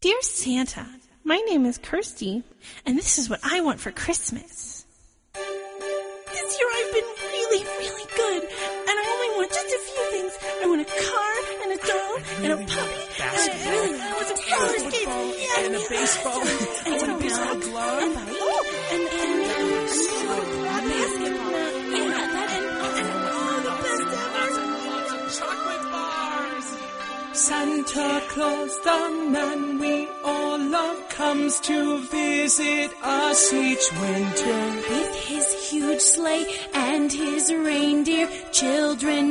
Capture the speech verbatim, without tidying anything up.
Dear Santa, my name is Kirsty, and this is what I want for Christmas. This year I've been really, really good, and I only want just a few things. I want a car, and a doll, and a puppy, and I really want some roller skates, yeah, and a baseball, and and a baseball glove, and, oh, and, and, and, and basketball, yeah, that, and, and, oh, the best ever. Chocolate bars. Santa Claus, the man we all love, comes to visit us each winter. With his huge sleigh and his reindeer, children